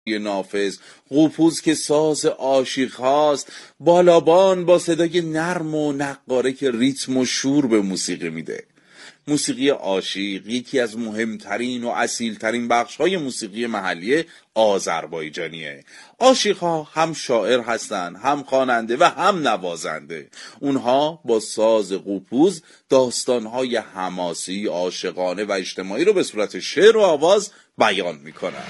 نافذ، قوپوز که ساز عاشق هاست، بالابان با صدای نرم و نقاره که ریتم و شور به موسیقی میده. موسیقی عاشق یکی از مهمترین و اصیلترین بخش‌های موسیقی محلی آذربایجانیه. عاشق‌ها هم شاعر هستن، هم خواننده و هم نوازنده. اونها با ساز قوپوز داستان‌های حماسی، عاشقانه و اجتماعی رو به صورت شعر و آواز بیان میکنن.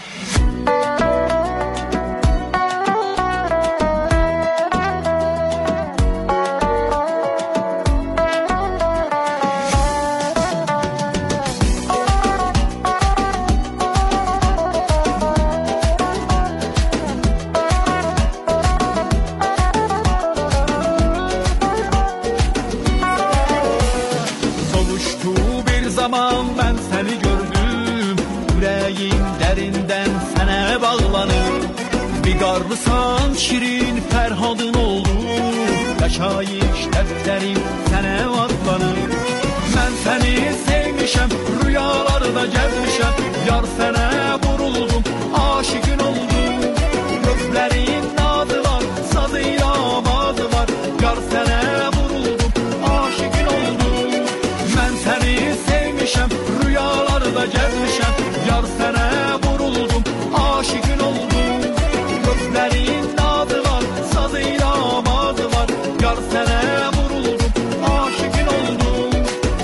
Qarlısan şirin Fərhadın oldu, yaşayış dəftərim sənə adlanır. Mən səni sevmişəm, rüyalarda gəzmişəm, yar sənə vuruldum, aşıqın oldum. Gözlərin nadı var, sazıyla amazı var, yar sənə vuruldum, aşıqın oldum. Mən səni sevmişəm, rüyalarda gəzmişəm, yar sənə vuruldum, aşıqın oldum. Gözlerin nadı var, sazıyla amazı var, yar sene vuruldum, aşıkın oldum.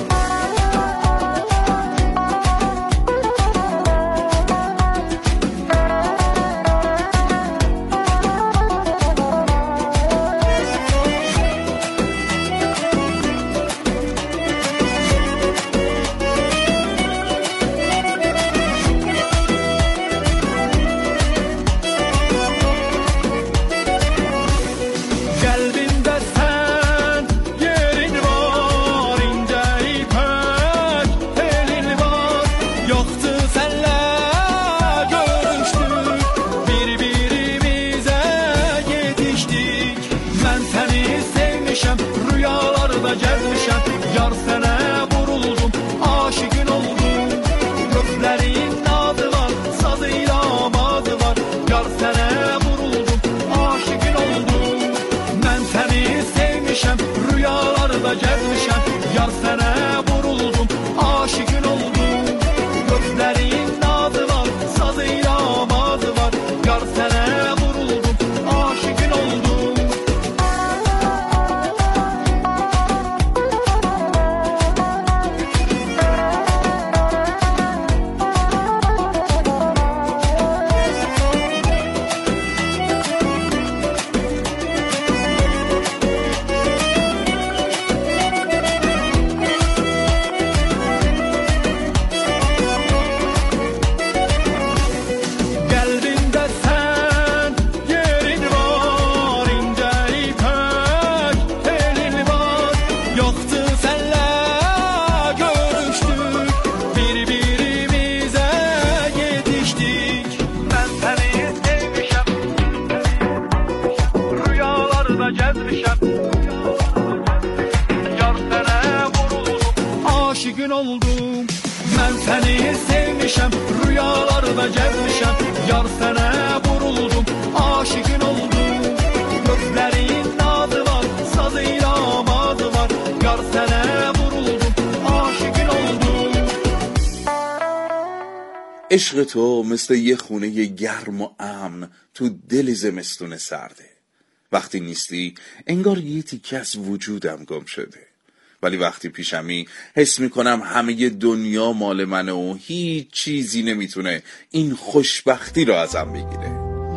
عشق تو مثل یه خونه گرم و امن تو دل زمستون سرده. وقتی نیستی انگار یه تیکه از وجودم گم شده، ولی وقتی پیشمی حس میکنم همه دنیا مال منه و هیچ چیزی نمیتونه این خوشبختی رو ازم بگیره.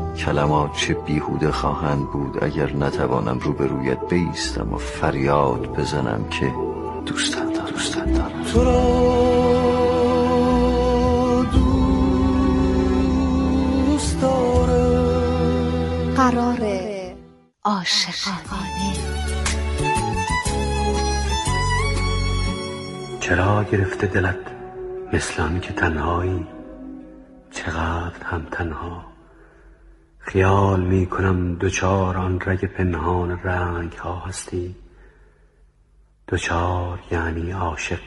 کلمات چه بیهوده خواهند بود اگر نتوانم روبرویت بایستم و فریاد بزنم که دوستت دارم. تو را دوست دارم. قراره عاشقانه. چرا گرفته دلت مثل آن که تنهایی؟ چقدر هم تنها. خیال می کنم دوچار آن رگ پنهان رنگ ها هستی. دوچار یعنی عاشق.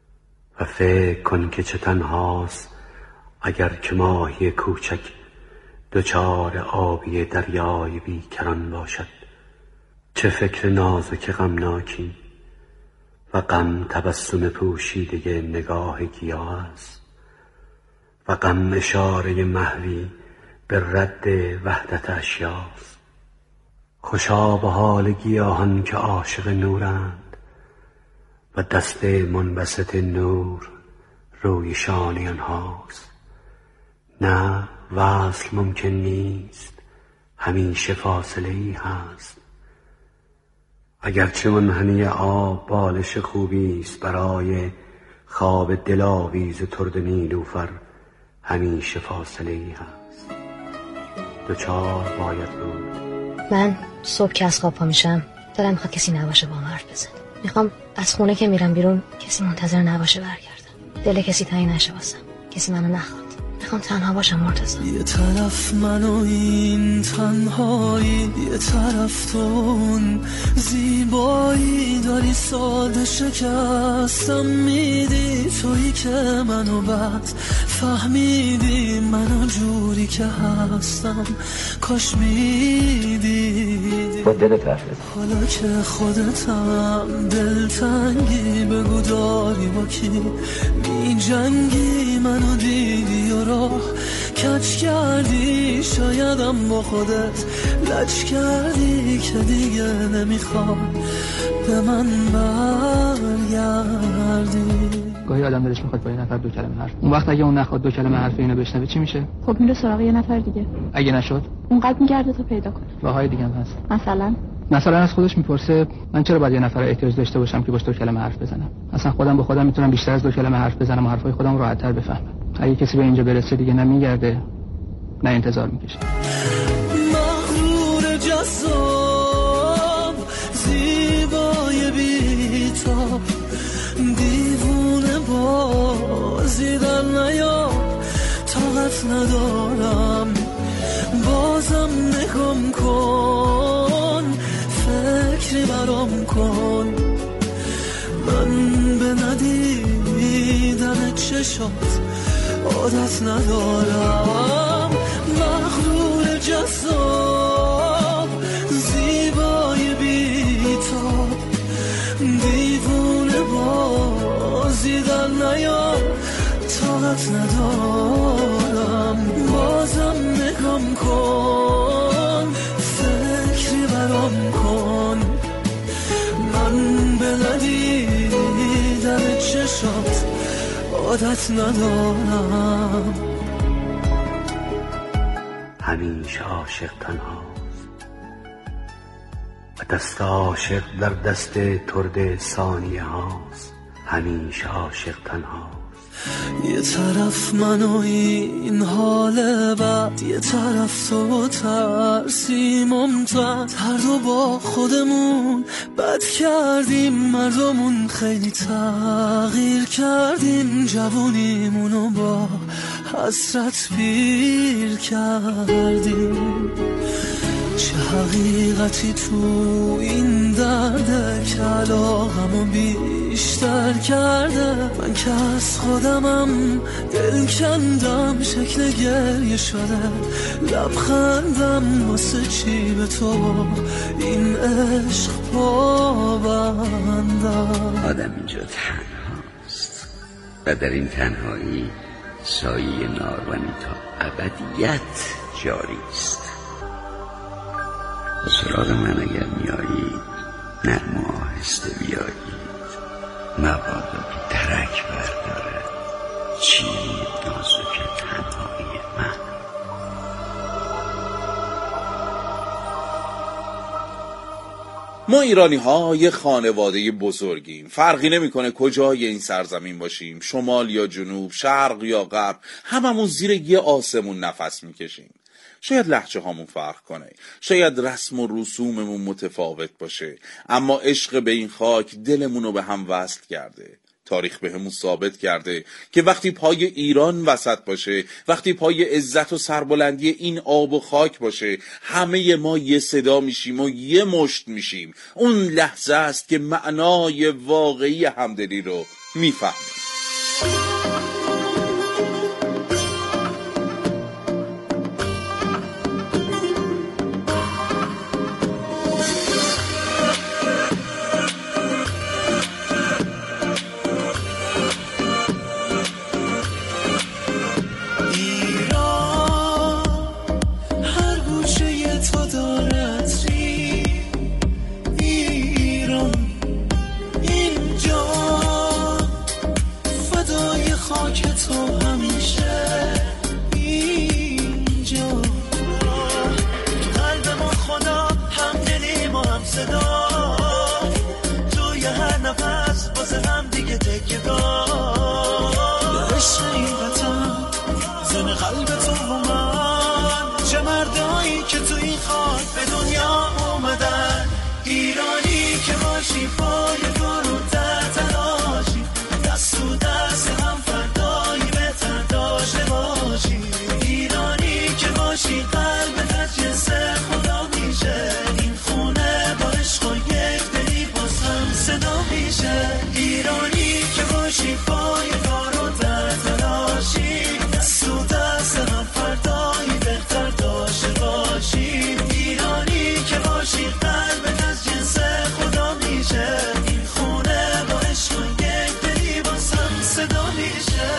و فکر کن که چه تنهاست اگر که ماهی کوچک دوچار آبی دریای بیکران باشد. چه فکر نازک غمناکی و غم تبسم پوشیده نگاه گیاه است و غم اشاره محوی به رد وحدت اشیاست. خوشا به حال گیاهان که عاشق نورند و دست منبسط نور روی شانه آنهاست. نه وصل ممکن نیست، همیشه فاصله ای هست. اگرچه منحنی آب بالش خوبی است برای خواب دلاویز ترد نیلوفر، همیشه فاصله ای هست. دوچار باید بود. من صبح که از خواب پا میشم دلم میخواد کسی نباشه با هم حرف بزنه. میخوام از خونه که میرم بیرون کسی منتظر نباشه برگردم. دل کسی تنگ نشه واسم، کسی منو نخواد. میخوام تنها باشم مرتضی. یه طرف من و این تنهایی، یه طرف تون زیبایی داری ساده شکستم میدی. تویی که منو بد فهمیدی، منو جوری که هستم کاش میدیدی. با دلت حرف بزن. حالا که خودتم دلتنگی، بگو داری با کی می جنگی. منو دیدی و راه کج کردی، شایدم با خودت لج کردی که دیگه نمیخوام به من برگردی. گاهی آدم دلش میخواد با یه نفر 2 کلمه حرف، اون وقت اگه اون نخواد 2 کلمه حرف اینو بشنوه چی میشه؟ خب میره سراغ یه نفر دیگه. اگه نشد اونقدر میگرده تا پیدا کنه. راههای دیگه هم هست. مثلا از خودش میپرسه من چرا باید یه نفر احتیاج داشته باشم که باش 2 کلمه حرف بزنم؟ اصلا خودم با خودم میتونم بیشتر از 2 کلمه حرف بزنم و حرفای خودم راحت‌تر بفهمم. اگه کسی به اینجا برسه دیگه نه میگرده نه انتظار میکشه. مغرور جذاب زیبای بی‌تاب، دیوونه بازی در نیار. طاقت ندارم بازم نگم کن، فکری برام کن. من به ندیدن چشات عادت ندارم. مغرور جذاب زیبای بی‌تاب، دیوونه بازی در نیار. طاقت ندارم بازم نگم کن، فکری برام کن. من به ندیدن چشات عادت ندارم. همیشه عاشق تنهاست و دست عاشق در دست ترد ثانیه هاست. همیشه عاشق تنهاست. یه طرف من و این حال بد، یه طرف تو ترسی ممتد. هر دو با خودمون بد کردیم، مردمون خیلی تغییر کردیم. جوونیمونو با حسرت پیر کردیم. چه حقیقتی تو این درده که علاقمو بیشتر کرده. من که از خودمم دل کندم، شکل گریه شده لبخندم. واسه چی به تو این عشق پابندم؟ آدم اینجا تنهاست و در این تنهایی سایه نارونی تا ابدیت جاری است. سراغ من اگر میایید نرم و آهسته بیایید، مبادا که درک برداره چی نازک تنهایی من. ما ایرانی ها یه خانواده بزرگیم. فرقی نمیکنه کجای این سرزمین باشیم، شمال یا جنوب، شرق یا غرب، هممون زیر یه آسمون نفس میکشیم. شاید لهجه هامون فرق کنه، شاید رسم و رسوممون متفاوت باشه، اما عشق به این خاک دلمونو به هم وصل کرده. تاریخ به همون ثابت کرده که وقتی پای ایران وسط باشه، وقتی پای عزت و سربلندی این آب و خاک باشه، همه ما یه صدا میشیم و یه مشت میشیم. اون لحظه است که معنای واقعی همدلی رو میفهمیم. صدا توی هر نفس واسه هم دیگه تکیه دار عشق این وطن زن قلب تو و من چه مردایی که تو این خاک به دنیا اومدن ایرانی که باشی پای فرو در تلاشی دست تو دست هم فردایی بهتر داشته باشی ایرانی که باشی قلبت از جنس خدا میشه این خونه با عشق و یک دلی باز هم صدا میشه ایرانی که باشی پای فرو در تلاشی دست تو دست هم فردایی بهتر داشته باشی ایرانی که باشی قلبت از جنس خدا میشه این خونه با عشق و یک دلی باز هم صدا میشه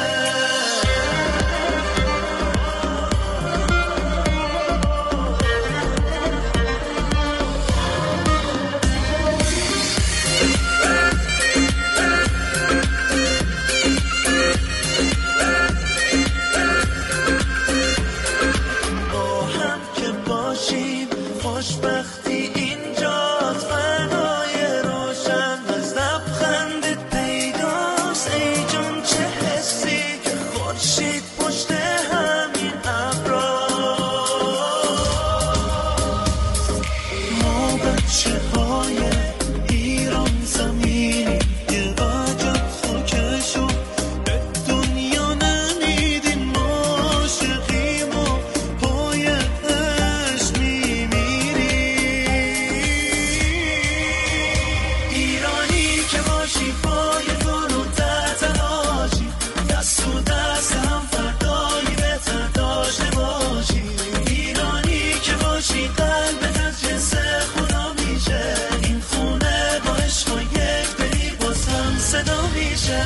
با هم که باشیم خوشبختی اینجاست فردای روشن از لبخندت پیداست ای جون چه حسی که خورشید پشت همین ابراست ما بچه های ایران زمینی یه وجب خاکشو به دنیا نمیدیم عاشقیم و پای عشق میمیریم ایرانی که باشی پای فرو در تلاشی دست و دست هم فردایی بهتر داشته باشی ایرانی که باشی قلبت از جنس خدا میشه این خونه با عشق و یک دلی باز هم صدا میشه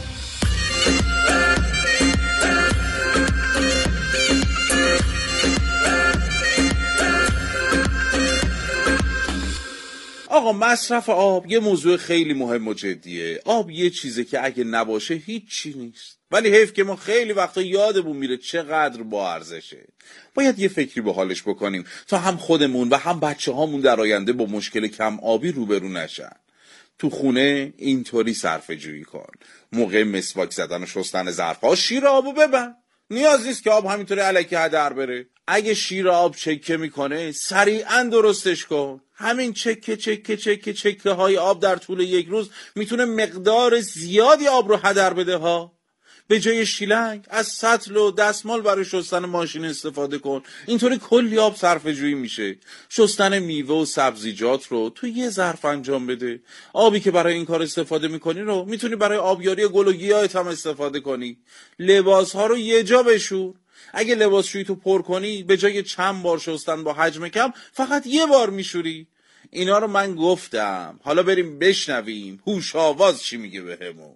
آقا مصرف آب یه موضوع خیلی مهم و جدیه. آب یه چیزه که اگه نباشه هیچی نیست، ولی حیف که ما خیلی وقتا یادمون میره چقدر با ارزشه. باید یه فکری به حالش بکنیم تا هم خودمون و هم بچه هامون در آینده با مشکل کم آبی روبرو نشن. تو خونه اینطوری صرفه جویی کن. موقع مسواک زدن و شستن ظرف‌ها شیر آبو ببند. نیاز نیست که آب همینطوری الکی هدر بره. اگه شیر آب چکه میکنه سریعا درستش کن. همین چکه های آب در طول یک روز میتونه مقدار زیادی آب رو هدر بده ها. به جای شیلنگ از سطل و دستمال برای شستن ماشین استفاده کن. اینطوری کلی آب صرفه جویی میشه. شستن میوه و سبزیجات رو تو یه ظرف انجام بده. آبی که برای این کار استفاده میکنی رو میتونی برای آبیاری گل و گیاهت هم استفاده کنی. لباس ها رو یه جا بشور. اگه لباسشویی تو پر کنی به جای چند بار شستن با حجم کم فقط یه بار میشوری. اینا رو من گفتم. حالا بریم بشنویم هوش آواز چی میگه بهمون.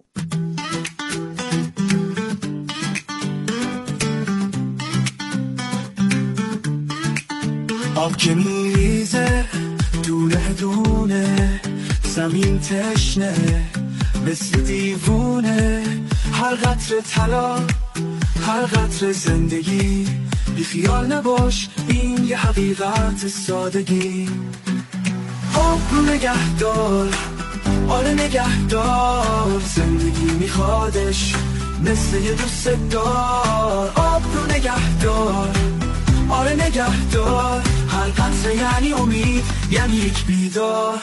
آب که میریزه دونه دونه زمین تشنه مثل دیوونه هر قطره طلا هر قطره زندگی بی خیال نباش این یه حقیقت سادگی آب رو نگهدار آره نگهدار زندگی میخوادش مثل یه دوست دار آب رو نگهدار آره نگهدار هر قطره یعنی امید یعنی یک بیدار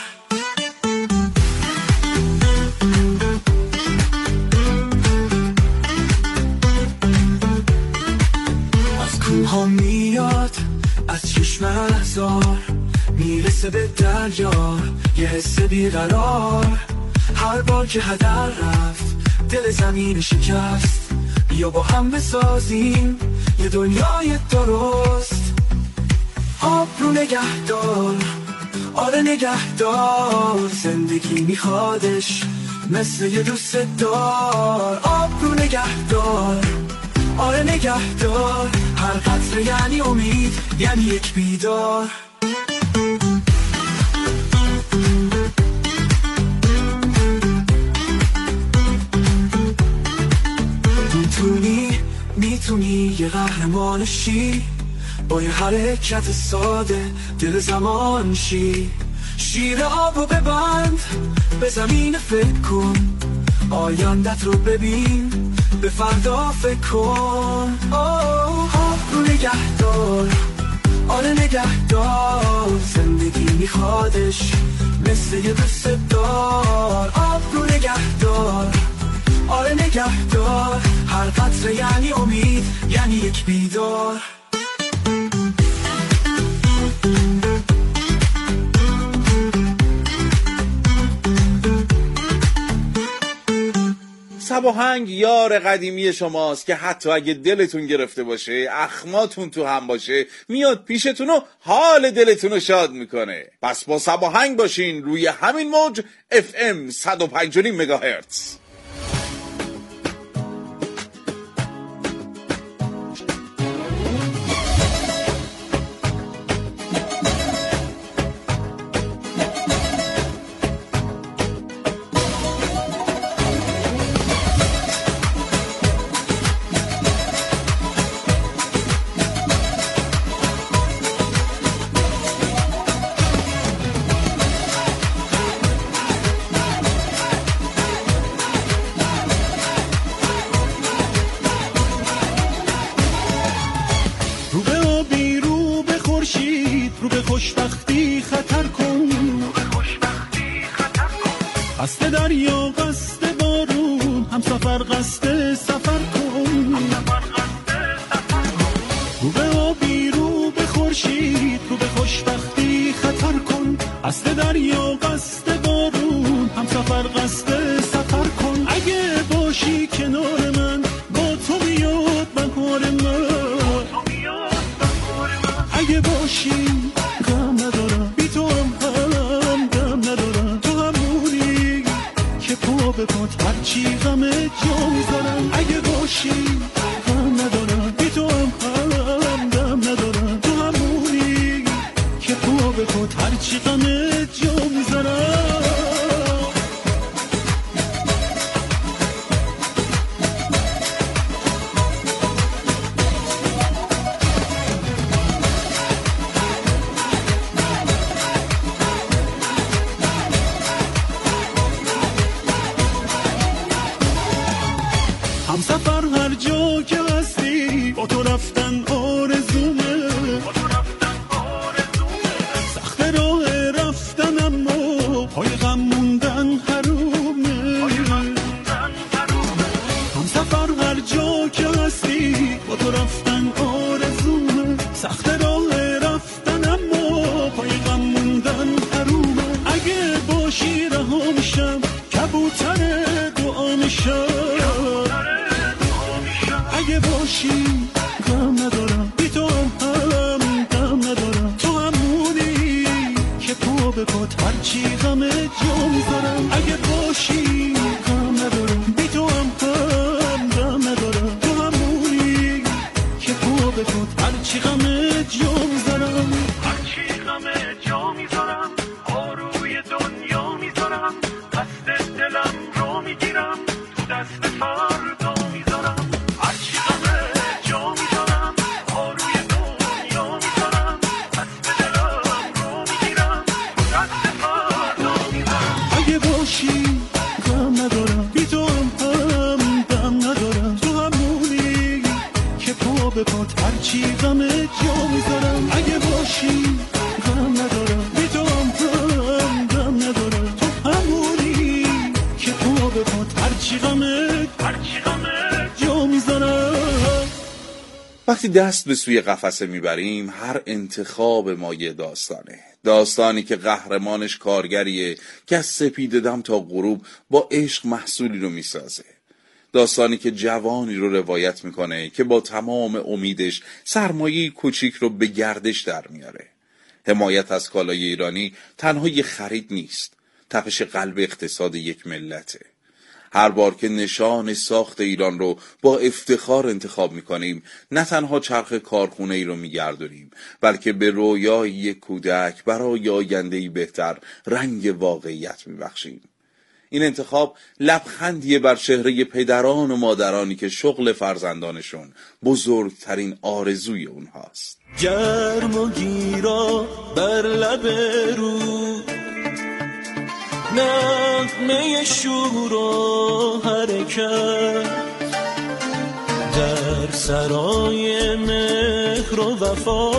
از کوها میاد از چشم احزار میرسه به دریا یه حس بیقرار هر بار که هدر رفت دل زمین شکست بیا با هم بسازیم یه دنیای درست آب رو نگهدار آره نگهدار زندگی میخوادش مثل یه دوست دار آب رو نگهدار آره نگهدار هر قطره یعنی امید یعنی یک بیدار میتونی یه قهرمان شی با یه حرکت ساده دل زمان شی شیر آبو ببند، به زمین فکر کن، آیندت رو ببین، به فردا فکر کن. آب رو نگه دار، آره نگه دار، زندگی میخوادش مثل یه دوست دار. آب رو نگه دار، آره نگه دار، هر قطره یعنی امید، یعنی یک بیدار. سب آهنگ یار قدیمی شماست که حتی اگه دلتون گرفته باشه، اخماتون تو هم باشه، میاد پیشتون و حال دلتون رو شاد میکنه. پس با سب آهنگ باشین روی همین موج FM 105.5 مگاهرتز. خوشبختی خطر کن، قصد دریا قصد بارون، هم سفر قصد سفر کن. رو به آبی رو به خورشید، رو به خوشبختی خطر کن، قصد دریا قصد بارون، هم سفر قصد سفر کن. اگه باشی کنار من، با تو بیاد بهار من. اگه باشی غم ندارم، بی تو هم غم ندارم. تو همونی که پا به پات هرچی غم جا میذارم. اگه باشی غم ندارم، بی تو هم غم ندارم. تو همونی که پا به پات هرچی غم جا میذارم. همسفر هر جا که هستی، با تو رفتن آرزومه. سخت راه رفتن اما پای غم موندن حرومه. همسفر هر جا که هستی، با تو رفتن آرزومه. سخت راه رفتن اما پای غم موندن حرومه. اگه باشی رها میشم، کبوتر دعا میشم. اگه باشی غم ندارم، بی تو هم غم ندارم. تو همونی که پا به پات هرچی غم جا میذارم. اگه باشی غم ندارم، بی تو هم غم ندارم. تو همونی که پا به پات هرچی غم جا میذارم. هرچی غم جا میذارم، آروی دنیا میذارم. قصد دلم رو میگیرم، تو دست فردا میذارم. به پات هرچی غم جا میذارم. اگه باشی غم ندارم، بی تو هم غم ندارم. تو همونی که پا به پات هرچی غم جا میذارم. وقتی دست به سوی قفسه میبریم، هر انتخاب ما یه داستانه. داستانی که قهرمانش کارگریه که از سپید دم تا غروب با عشق محصولی رو میسازه. داستانی که جوانی رو روایت میکنه که با تمام امیدش سرمایه کوچیک رو به گردش در میاره. حمایت از کالای ایرانی تنها یه خرید نیست، تپش قلب اقتصاد یک ملته. هر بار که نشان ساخت ایران رو با افتخار انتخاب میکنیم، نه تنها چرخ کارخونه ای رو میگردونیم، بلکه به رویای یک کودک برای آینده‌ای بهتر رنگ واقعیت میبخشیم. این انتخاب لبخندیه بر چهره پدران و مادرانی که شغل فرزندانشون بزرگترین آرزوی اونهاست. گرم و گیرا بر لب رود، نغمه شور و حرکت در سرای مهر و وفا،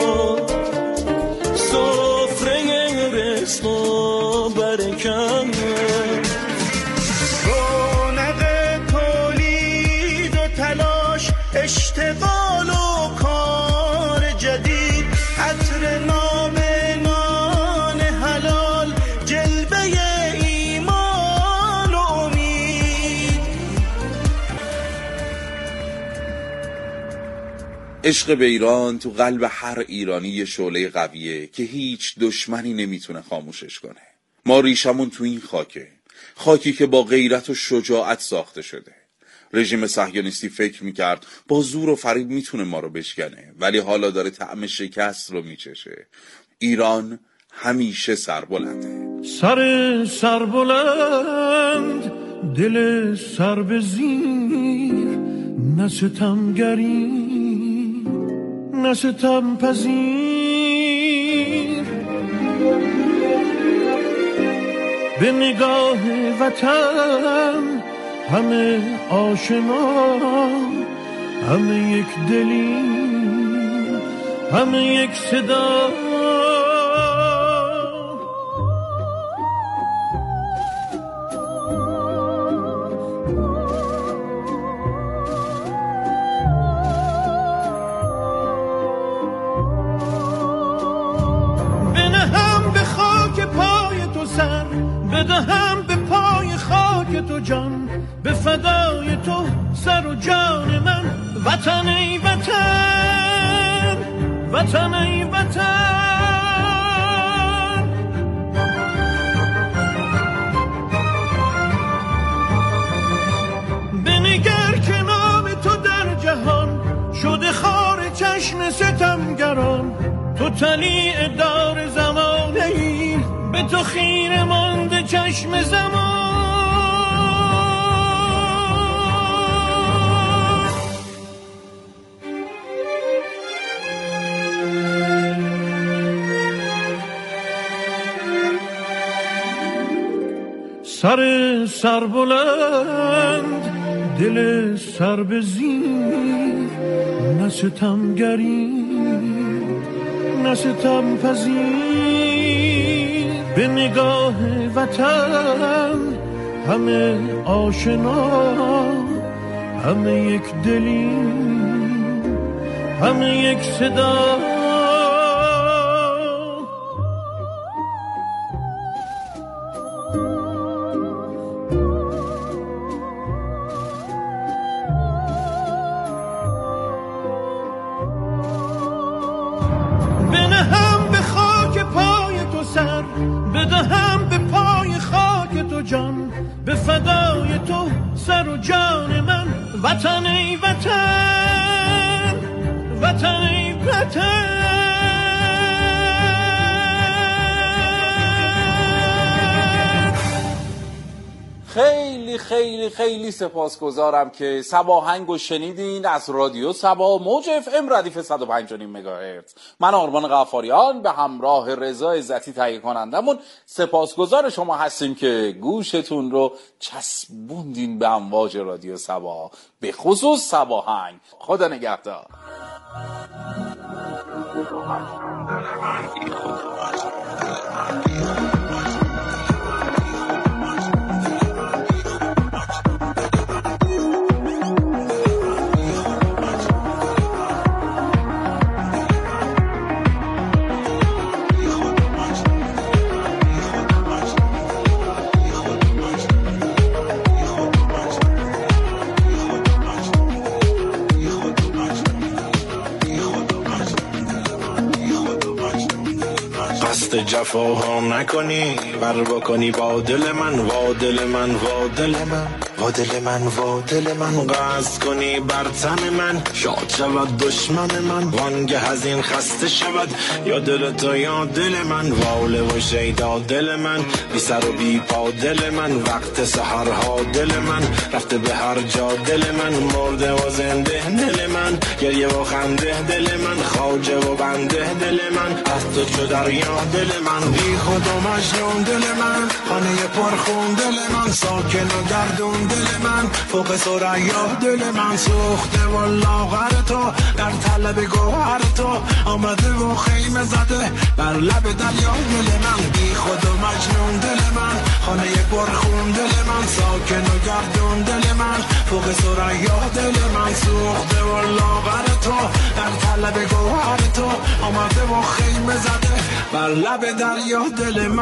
سفره رزق و برکت، رونق تولید و تلاش، اشتغال و کار جدید، عطر نام نان حلال، جلوه ایمان و امید. عشق به ایران تو قلب هر ایرانی یه شعله قویه که هیچ دشمنی نمیتونه خاموشش کنه. ما ریشمون تو این خاکی که با غیرت و شجاعت ساخته شده. رژیم صهیونیستی فکر میکرد با زور و فریب میتونه ما رو بشکنه، ولی حالا داره طعم شکست رو میچشه. ایران همیشه سربلنده. سربلند، دل سر به زیر، نه ستمگری نه ستم پذیر، به نگاه وطن همه آشنا، همه یک دلی، همه یک صدا. بنهم به خاک پای تو سر، بدهم به پای خاک تو جان، به فدای تو سر و جان من. وطن ای وطن، وطن ای وطن. بنگر که نام تو در جهان شده خار چشم ستمگران. تو طلیع دار زمانه ای، به تو خیره مانده چشم زمان. سر بلند، دل سر به زیر، نه ستمگری نه ستم پذیر، به نگاه وطن همه آشنا، همه یک دلی، همه یک صدا. بنهم به خاک پای تو سر، بدهم به پای خاک تو جان، به فدای تو سر و جان من. وطن ای وطن، وطن ای وطن. خیلی خیلی خیلی سپاسگزارم که سباهنگو شنیدین از رادیو سبا موج اف ام ردیف 105.5 مگاهرتز. من آرمان غفاریان به همراه رضا عزتی تهیه کنندمون سپاسگزار شما هستیم که گوشتون رو چسبوندین به امواج رادیو سبا، به خصوص سباهنگ. خدا نگهدار. جفاها نکنی، ور بکنی با دل من، وا دل من، وا دل من. وا دل من قصد کنی بر تن من، شاد شود دشمن من وانگه از این خسته شود. یا دل تو یا دل من، واله و شیدا دل من، بی سر و بی پا دل من، وقت سحرها دل من، رفته به هر جا دل من، مرده و زنده دل من، گریه و خنده دل من، خواجه و بنده دل من، از تو چو دریا دل من، بی خود و مجنون دل من، خانه پرخون دل من، ساکن و گردون دل من، فوق ثریا دل من، سوخته و لاغر تو در طلب گوهر تو، آمده و خیمه زده بر لب دریا دل من، بی خود و مجنون دل من، خانه پرخون دل من، ساکن و گردون دل من، فوق ثریا دل من، سوخته و لاغر تو در طلب گوهر تو، آمده و خیمه زده بر لب دریا دل من.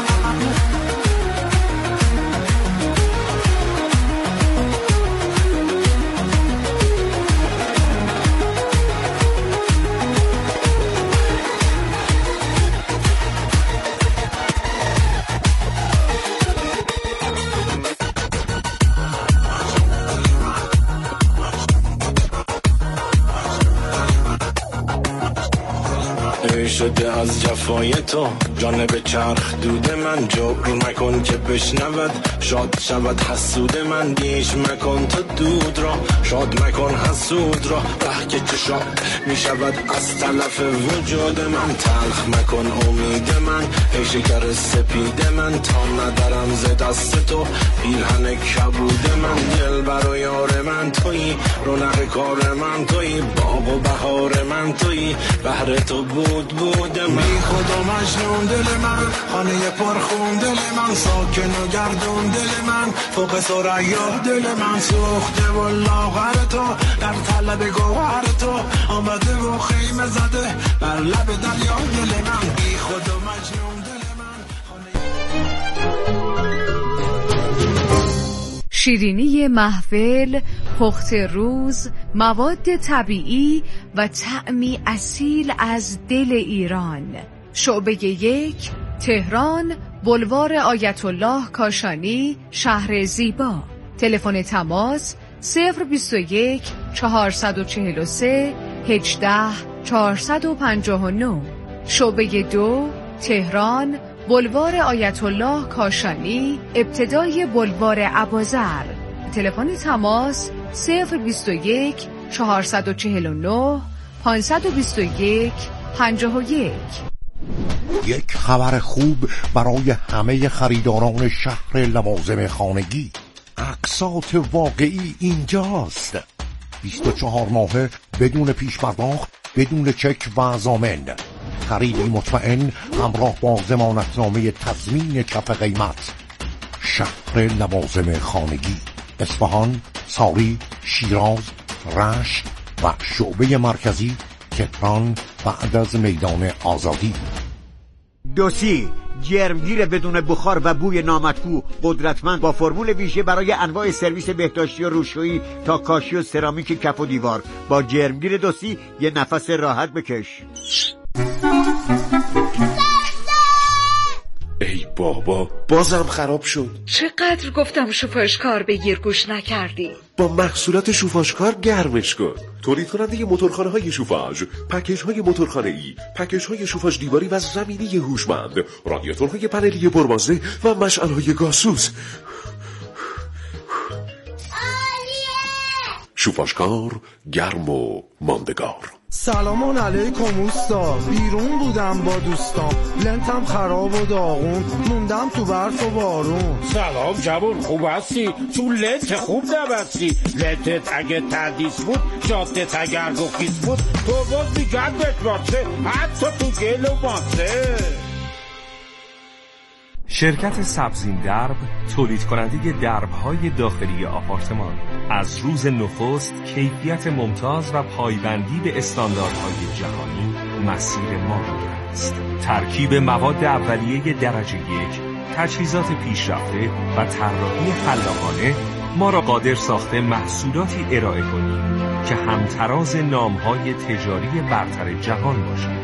شده از جفای تو جانب چرخ دود من، جبر مکن که بشنود شاد شود حسود من، دیش مکن تو دود را شاد مکن حسود را، ره که شاد می شود از تلف وجود من، تلخ مکن امید من ای شکر سپید من، تا ندارم ز دست تو پیرهن کبود من، دل بر و یار من تویی، رونق کار من تویی، باغ و بهار من تویی، بهر تو بود من، بی خود و مجنون دل من، خانه پرخون دل من، ساکن و گردون دل من، فوق ثریا دل من، سوخته و لاغر تو در طلب گوهر تو، آمده و خیمه زده بر لب دریا دل من، بی خود و مجنون دل من، شیرینی محفل، پخت روز، مواد طبیعی و طعمی اصیل از دل ایران. شعبه 1 تهران، بولوار آیت الله کاشانی، شهر زیبا. تلفن تماس 021 443 18 459. شعبه 2 تهران، بولوار آیت الله کاشانی، ابتدای بولوار ابوذر. تلفن تماس 021 449 521 51. یک خبر خوب برای همه خریداران شهر لوازم خانگی. اقساط واقعی اینجاست. 24 ماهه بدون پیش پرداخت، بدون چک و ضامن. خریدی مطمئن همراه با ضمانتنامه تضمین کف قیمت. شهر لوازم خانگی، اصفهان، ساری، شیراز، رشت و شعبه مرکزی تهران بعد از میدان آزادی. دوسی جرمگیر بدون بخار و بوی نامطبوع، قدرتمند با فرمول ویژه برای انواع سرویس بهداشتی و روشویی تا کاشی و سرامیک کف و دیوار. با جرمگیر دوسی یه نفس راحت بکش. ای بابا بازم خراب شد. چقدر گفتم شوفاژکار بگیر گوش نکردی. با محصولات شوفاژکار گرمش کن. تولید کننده موتورخانه‌های شوفاژ، پکیج‌های موتورخانه‌ای، پکیج‌های شوفاژ دیواری و زمینی هوشمند، رادیاتورهای پنلی پربازده و مشعل‌های گازسوز. شوفاژکار گرم و ماندگار. سلام علیکم اوستا، بیرون بودم با دوستام، لنتم خراب و داغون، موندم تو برف و بارون. سلام جوون، خوب هستی؟ تو لنت خوب نبستی. لنتت اگه تردیس بود، جادت اگر گفیز بود، تو باز میگردت باشه، حتی تو گل و ماسه. شرکت سبزین درب، تولید کننده درب‌های داخلی آپارتمان، از روز نخست کیفیت ممتاز و پایبندی به استانداردهای جهانی مسیر ما بوده است. ترکیب مواد اولیه درجه 1، تجهیزات پیشرفته و طراحی خلاقانه ما را قادر ساخته محصولاتی ارائه کنیم که همتراز نام‌های تجاری برتر جهان باشد.